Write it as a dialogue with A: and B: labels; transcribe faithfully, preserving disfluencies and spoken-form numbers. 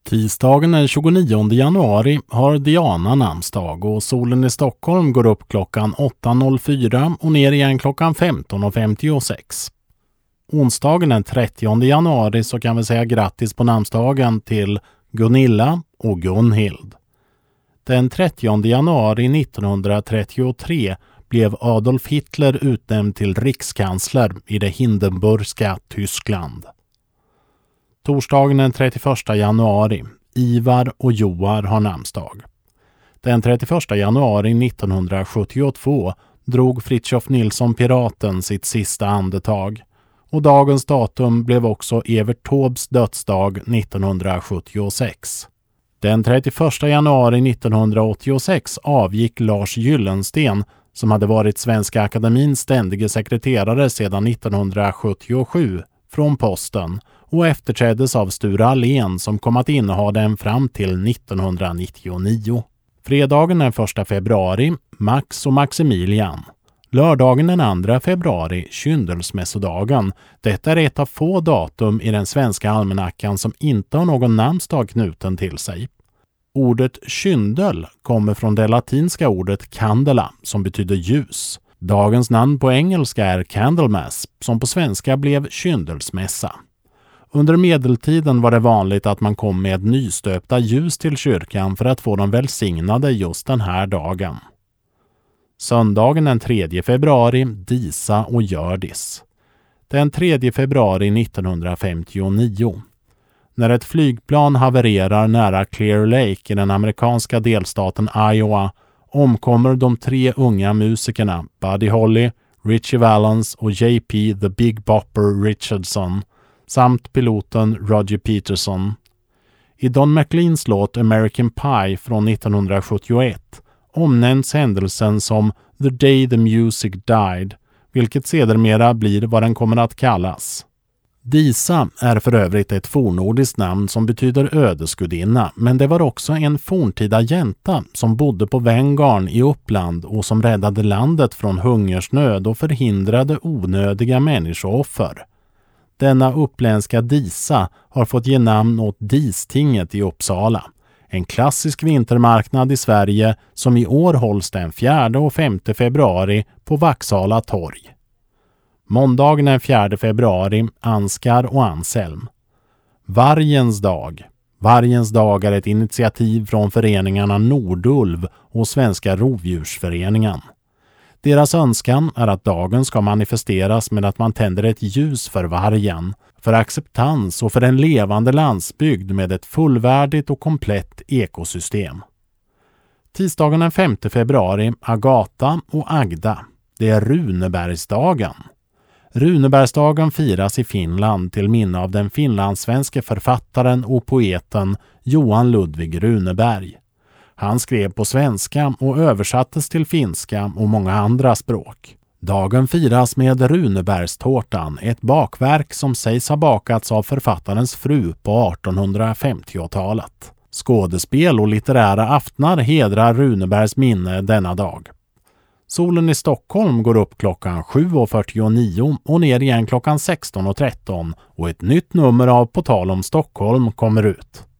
A: Tisdagen den tjugonionde januari har Diana namnsdag och solen i Stockholm går upp klockan åtta noll fyra och ner igen klockan femton femtiosex. Onsdagen den trettionde januari så kan vi säga grattis på namnsdagen till Gunilla och Gunhild. Den trettionde januari nittonhundratrettiotre blev Adolf Hitler utnämnd till rikskansler i det Hindenburgska Tyskland. Torsdagen den trettioförsta januari, Ivar och Joar har namnsdag. Den trettioförsta januari nittonhundrasjuttiotvå drog Fritiof Nilsson Piraten sitt sista andetag. Och dagens datum blev också Evert Taubes dödsdag nittonhundrasjuttiosex. Den trettioförsta januari nittonhundraåttiosex avgick Lars Gyllensten som hade varit Svenska Akademins ständige sekreterare sedan nittonhundrasjuttiosju från posten och efterträddes av Sture Allén som kom att inneha den fram till nittonhundranittionio. Fredagen den första februari, Max och Maximilian. Lördagen den andra februari, Kyndelsmässodagen. Detta är ett av få datum i den svenska almanackan som inte har någon namnsdag knuten till sig. Ordet kyndel kommer från det latinska ordet candela som betyder ljus. Dagens namn på engelska är Candlemas som på svenska blev Kyndelsmässa. Under medeltiden var det vanligt att man kom med nystöpta ljus till kyrkan för att få dem välsignade just den här dagen. Söndagen den tredje februari, Disa och Gördis. Den tredje februari nittonhundrafemtionio. När ett flygplan havererar nära Clear Lake i den amerikanska delstaten Iowa omkommer de tre unga musikerna Buddy Holly, Ritchie Valens och J P The Big Bopper Richardson samt piloten Roger Peterson. I Don McLeans låt American Pie från nittonhundrasjuttioett omnämns händelsen som The Day the Music Died, vilket sedermera blir vad den kommer att kallas. Disa är för övrigt ett fornnordiskt namn som betyder ödesgudinna, men det var också en forntida jänta som bodde på Venngarn i Uppland och som räddade landet från hungersnöd och förhindrade onödiga människooffer. Denna uppländska Disa har fått ge namn åt Distinget i Uppsala. En klassisk vintermarknad i Sverige som i år hålls den fjärde och femte februari på Vaxhala torg. Måndagen den fjärde februari, Anskar och Anselm. Vargens dag. Vargens dag är ett initiativ från föreningarna Nordulv och Svenska rovdjursföreningen. Deras önskan är att dagen ska manifesteras med att man tänder ett ljus för vargen, för acceptans och för en levande landsbygd med ett fullvärdigt och komplett ekosystem. Tisdagen den femte februari, Agata och Agda. Det är Runebergsdagen. Runebergsdagen firas i Finland till minne av den finlandssvenske författaren och poeten Johan Ludvig Runeberg. Han skrev på svenska och översattes till finska och många andra språk. Dagen firas med Runebergstårtan, ett bakverk som sägs ha bakats av författarens fru på artonhundrafemtiotalet. Skådespel och litterära aftnar hedrar Runebergs minne denna dag. Solen i Stockholm går upp klockan sju fyrtionio och ner igen klockan sexton tretton och ett nytt nummer av På tal om Stockholm kommer ut.